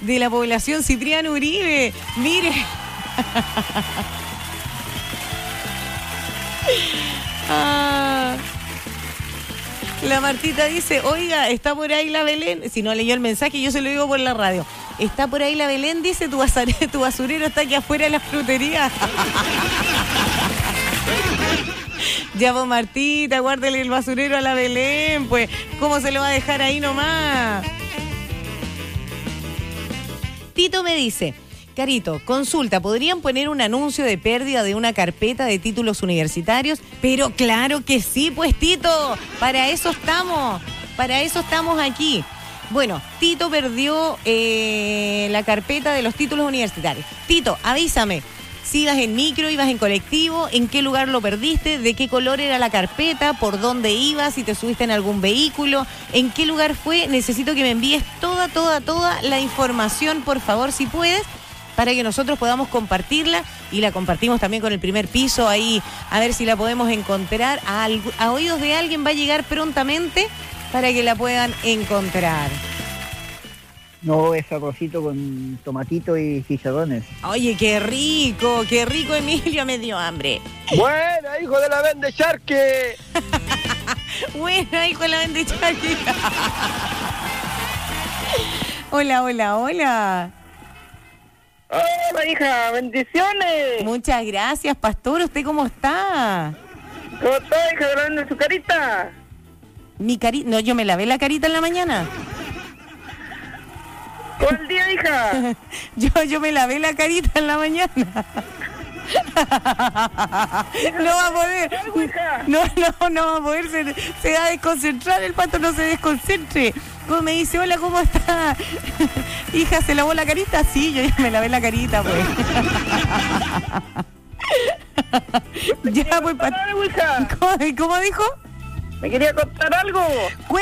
de la población Cipriano Uribe. Mire. La Martita dice, oiga, está por ahí la Belén. Si no leyó el mensaje, yo se lo digo por la radio. Está por ahí la Belén, dice, tu basurero está aquí afuera de la frutería. Ya, pues, Martita, guárdele el basurero a la Belén, pues, ¿cómo se lo va a dejar ahí nomás? Tito me dice, Carito, consulta, ¿podrían poner un anuncio de pérdida de una carpeta de títulos universitarios? Pero claro que sí, pues, Tito, para eso estamos aquí. Bueno, Tito perdió la carpeta de los títulos universitarios. Tito, avísame, si ibas en micro, ibas en colectivo, en qué lugar lo perdiste, de qué color era la carpeta, por dónde ibas, si te subiste en algún vehículo, en qué lugar fue. Necesito que me envíes toda la información, por favor, si puedes, para que nosotros podamos compartirla y la compartimos también con el primer piso ahí, a ver si la podemos encontrar. A oídos de alguien va a llegar prontamente para que la puedan encontrar. No, es arrocito con tomatito y chicharrones. Oye, qué rico, Emilio, me dio hambre. Buena, hijo de la vende charque. Buena, hijo de la vende charque. Hola. Hola, hija, bendiciones. Muchas gracias, pastor. ¿Usted cómo está? ¿Cómo está, hija de la vende su carita? Mi carita, no, yo me lavé la carita en la mañana. ¿Todo el día, hija? Yo me lavé la carita en la mañana. No va a poder. No va a poder. Se va a desconcentrar. El pato no se desconcentre. Como me dice, hola, ¿cómo está? Hija, ¿se lavó la carita? Sí, yo ya me lavé la carita, pues. Ya, pues, ¿Cómo dijo? ¿Cómo dijo? ¿Me quería contar algo?